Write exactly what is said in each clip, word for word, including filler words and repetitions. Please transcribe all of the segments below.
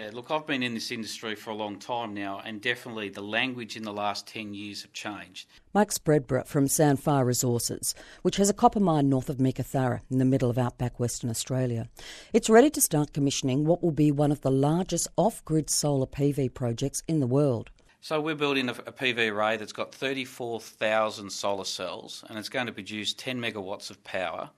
Yeah, look, I've been in this industry for a long time now, and definitely the language in the last ten years have changed. Mike Spreadborough from Sandfire Resources, which has a copper mine north of Meekatharra in the middle of outback Western Australia. It's ready to start commissioning what will be one of the largest off-grid solar P V projects in the world. So we're building a, a P V array that's got thirty-four thousand solar cells, and it's going to produce ten megawatts of power.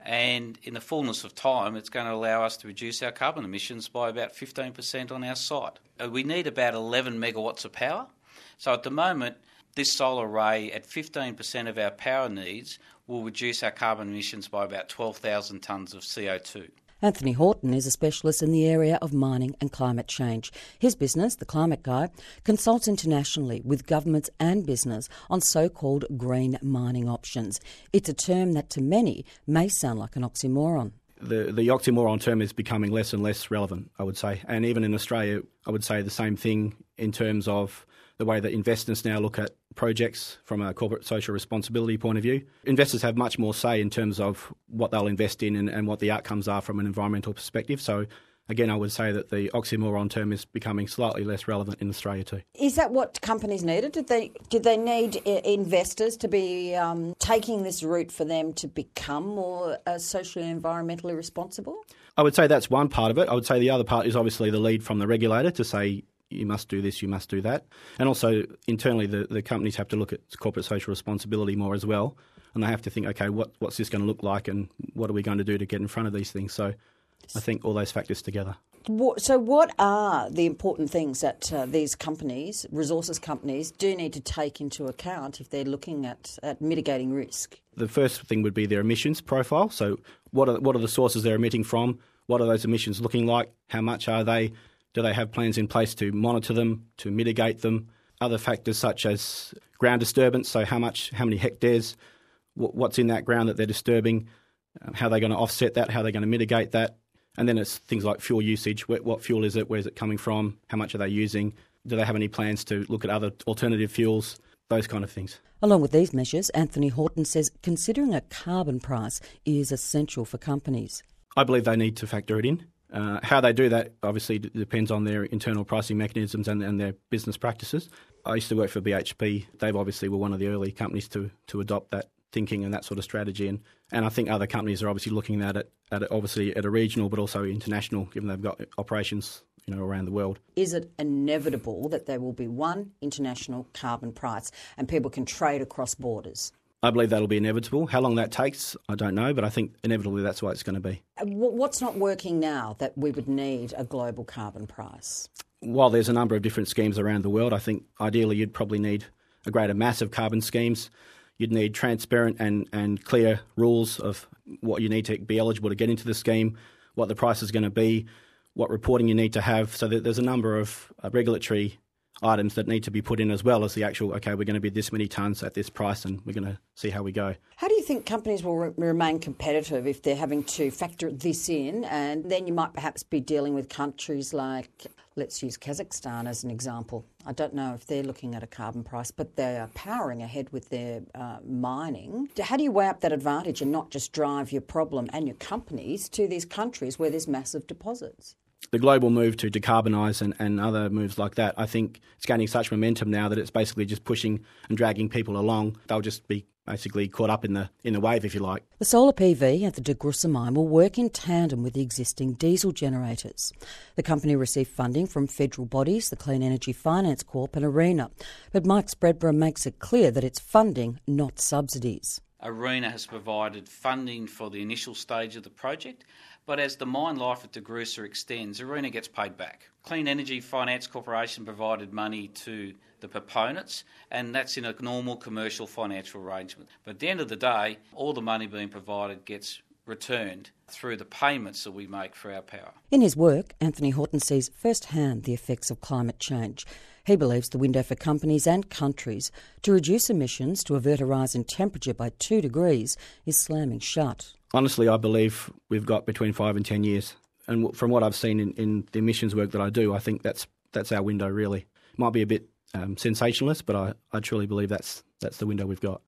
And in the fullness of time, it's going to allow us to reduce our carbon emissions by about fifteen percent on our site. We need about eleven megawatts of power. So at the moment, this solar array at fifteen percent of our power needs will reduce our carbon emissions by about twelve thousand tonnes of C O two. Anthony Horton is a specialist in the area of mining and climate change. His business, The Climate Guy, consults internationally with governments and business on so-called green mining options. It's a term that to many may sound like an oxymoron. The, the oxymoron term is becoming less and less relevant, I would say. And even in Australia, I would say the same thing in terms of the way that investors now look at projects from a corporate social responsibility point of view. Investors have much more say in terms of what they'll invest in and, and what the outcomes are from an environmental perspective. So again, I would say that the oxymoron term is becoming slightly less relevant in Australia too. Is that what companies needed? Did they did they need I- investors to be um, taking this route for them to become more uh, socially and environmentally responsible? I would say that's one part of it. I would say the other part is obviously the lead from the regulator to say, you must do this, you must do that. And also internally the, the companies have to look at corporate social responsibility more as well. And they have to think, okay, what, what's this going to look like and what are we going to do to get in front of these things? So I think all those factors together. So what are the important things that uh, these companies, resources companies, do need to take into account if they're looking at, at mitigating risk? The first thing would be their emissions profile. So what are, what are the sources they're emitting from? What are those emissions looking like? How much are they? Do they have plans in place to monitor them, to mitigate them? Other factors such as ground disturbance, so how much, how many hectares, what's in that ground that they're disturbing, how are they going to offset that, how are they going to mitigate that? And then it's things like fuel usage. What fuel is it? Where's it coming from? How much are they using? Do they have any plans to look at other alternative fuels? Those kind of things. Along with these measures, Anthony Horton says considering a carbon price is essential for companies. I believe they need to factor it in. Uh, how they do that obviously d- depends on their internal pricing mechanisms and, and their business practices. I used to work for B H P. They obviously were one of the early companies to, to adopt that thinking and that sort of strategy. And, and I think other companies are obviously looking at it, at it obviously at a regional but also international, given they've got operations you know, around the world. Is it inevitable that there will be one international carbon price and people can trade across borders? I believe that'll be inevitable. How long that takes, I don't know, but I think inevitably that's what it's going to be. What's not working now that we would need a global carbon price? While there's a number of different schemes around the world, I think ideally you'd probably need a greater mass of carbon schemes. You'd need transparent and, and clear rules of what you need to be eligible to get into the scheme, what the price is going to be, what reporting you need to have. So that there's a number of uh, regulatory items that need to be put in as well as the actual, okay, we're going to bid this many tonnes at this price and we're going to see how we go. How do you think companies will re- remain competitive if they're having to factor this in? And then you might perhaps be dealing with countries like, let's use Kazakhstan as an example. I don't know if they're looking at a carbon price, but they are powering ahead with their uh, mining. How do you weigh up that advantage and not just drive your problem and your companies to these countries where there's massive deposits? The global move to decarbonise and, and other moves like that, I think it's gaining such momentum now that it's basically just pushing and dragging people along. They'll just be basically caught up in the in the wave, if you like. The solar P V at the DeGrussa mine will work in tandem with the existing diesel generators. The company received funding from federal bodies, the Clean Energy Finance Corp and ARENA. But Mike Spreadborough makes it clear that it's funding, not subsidies. ARENA has provided funding for the initial stage of the project, but as the mine life at DeGrussa extends, ARENA gets paid back. Clean Energy Finance Corporation provided money to the proponents, and that's in a normal commercial financial arrangement. But at the end of the day, all the money being provided gets returned through the payments that we make for our power. In his work, Anthony Horton sees firsthand the effects of climate change. He believes the window for companies and countries to reduce emissions to avert a rise in temperature by two degrees is slamming shut. Honestly, I believe we've got between five and ten years. And from what I've seen in, in the emissions work that I do, I think that's that's our window, really. Might be a bit um, sensationalist, but I, I truly believe that's that's the window we've got.